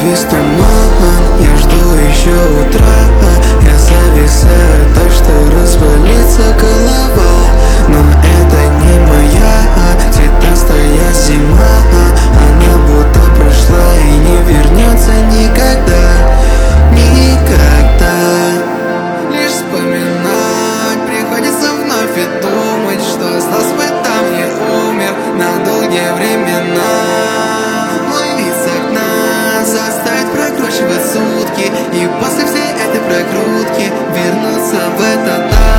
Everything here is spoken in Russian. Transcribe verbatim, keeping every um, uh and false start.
весь туман, я жду еще утра. Я зависаю так, что разболится голова. Но это не моя цветастая зима. Она будто прошла и не вернется никогда. Никогда. Лишь вспоминать приходится вновь и думать, что остался бы там, где умер на долгие времена. Мой вид с окна заставит прокручивать сутки, и после всей этой прокрутки вернуться в этот дом.